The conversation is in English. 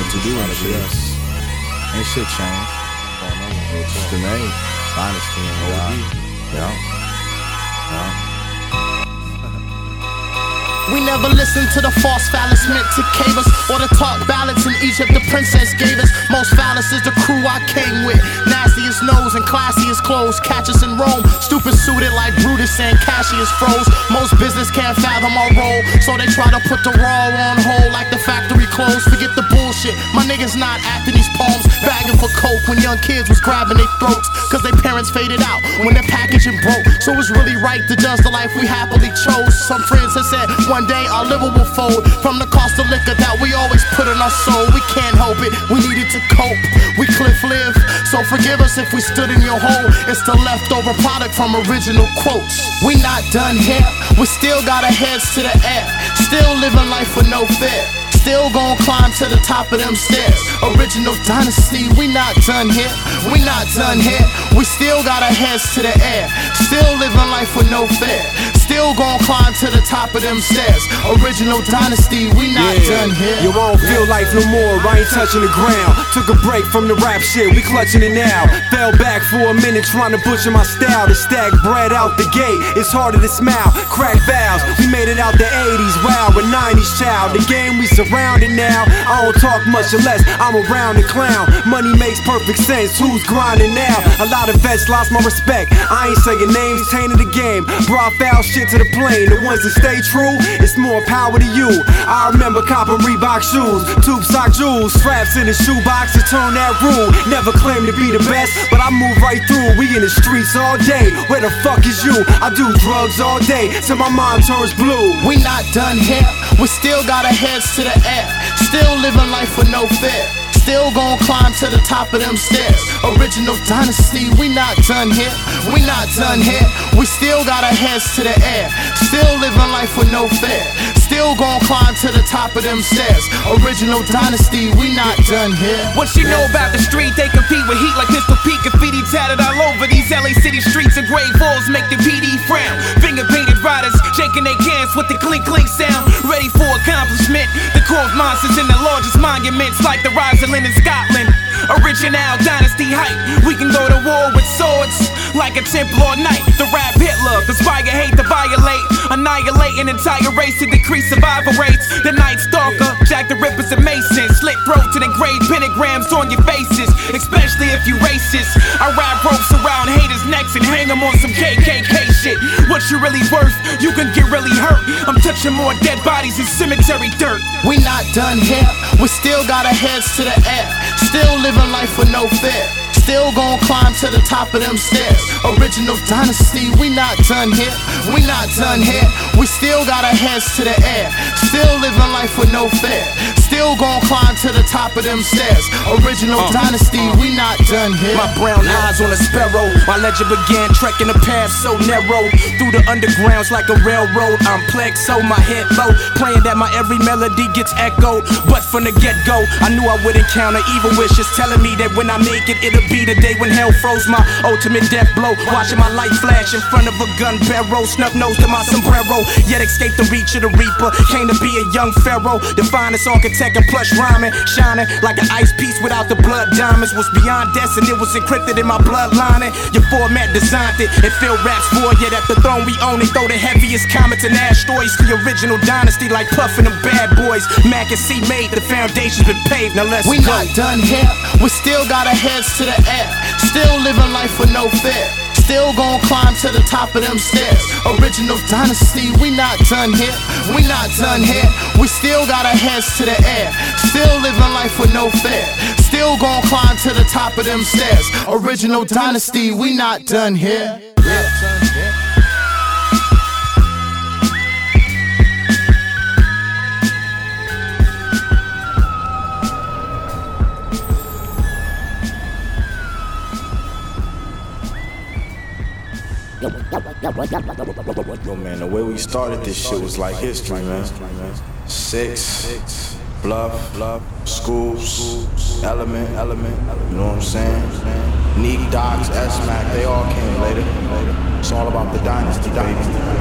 what to do and shit. Ain't shit changed. Just the name, Dynasty and OD. Yeah. We never listened to the false phallus meant to cave us, or the talk ballads in Egypt the princess gave us. Most phallus is the crew I came with. Nastiest nose and classiest clothes. Catch us in Rome, stupid suited like Brutus and Cassius froze. Most business can't fathom our role, so they try to put the raw on hold like the factory closed. Forget the bullshit, my niggas not acting these poems. Bagging for coke when young kids was grabbing their throats, cause their parents faded out when their packaging broke. So it's really right to judge the life we happily chose. Some friends have said one day our liver will fold from the cost of liquor that we always put in our soul. We can't help it, we needed to cope. We cliff live, so forgive us if we stood in your hole. It's the leftover product from original quotes. We not done here, we still got our heads to the air. Still living life with no fear. Still gon' climb to the top of them stairs. Original Dynasty, we not done here. We not done here. We still got our heads to the air. Still living life with no fear. Still gon' climb to the top of them stairs. Original Dynasty, we not done here. You won't feel life no more, I ain't touching the ground. Took a break from the rap shit, we clutching it now. Fell back for a minute trying to butcher my style. To stack bread out the gate, it's harder to smile. Crack valves, we made it out the 80s. Wow, a 90s child. The game we surrounded now. I don't talk much unless I'm around the clown. Money makes perfect sense, who's grinding now? A lot of vets lost my respect. I ain't saying names, tainted the game. Brought foul shit to the plane. The ones that stay true, it's more power to you. I remember copping Reebok shoes, tube sock jewels, straps in the shoebox to turn that rule. Never claim to be the best, but I move right through. We in the streets all day. Where the fuck is you? I do drugs all day till my mind turns blue. We not done here, we still got our heads to the air. Still living life with no fear. Still gon' climb to the top of them stairs. Original Dynasty, we not done here. We not done here. We still got our heads to the air. Still living life with no fear. Still gon' climb to the top of them stairs. Original Dynasty, we not done here. What you know about the street? They compete with heat like Pistol Pete. Graffiti tatted all over these LA City streets, and gray walls make the PD frown. Finger painted riders shaking their cans with the clink clink sound. Ready for accomplishment. The carved monsters in the largest monuments like the Rosalind in Scotland. Original Dynasty hype. We can go to war with swords like a Templar knight. The rap Hitler, conspire hate to violate, annihilate an entire race to decrease survival rates. The Night Stalker, Jack the Rippers and Masons, slit throats and engraved pentagrams on your faces, especially if you racist. I wrap ropes around haters' necks and hang them on some KKK shit. What you really worth? You can get really hurt. I'm touching more dead bodies than cemetery dirt. We not done here, we still got our heads to the air. Still living life with no fear. Still gon' climb to the top of them stairs. Original Dynasty, we not done here. We not done here. We still got our heads to the air. Still living life with no fear. Still gon' climb to the top of them stairs. Original Dynasty, we not done here. My brown eyes on a sparrow. My legend began trekking a path so narrow. Through the undergrounds like a railroad. I'm plexo, my head low. Praying that my every melody gets echoed. But from the get-go, I knew I would encounter evil wishes telling me that when I make it, it'll be the day when hell froze my ultimate death blow. Watching my light flash in front of a gun barrel. Snub nose to my sombrero, yet escape the reach of the reaper. Came to be a young pharaoh, the finest architect and plush rhyming. Shining like an ice piece without the blood diamonds. Was beyond destined, it was encrypted in my bloodline. Your format designed it, it filled raps for. Yet at the throne we own it, throw the heaviest comets and asteroids. The original dynasty like Puff and them bad boys. Mac and C made, the foundation's been paved, now let's we go. Not done here, we still got our heads to the air. Still living life with no fear. Still gon' climb to the top of them stairs. Original Dynasty, we not done here. We not done here. We still got our heads to the air. Still living life with no fear. Still gon' climb to the top of them stairs. Original Dynasty, we not done here. Yo, man, the way we started this shit was like history, man. Six, Bluff, Schools, Element, you know what I'm saying? Neek, Docs, S-Mac, they all came later. It's all about the dynasty, baby.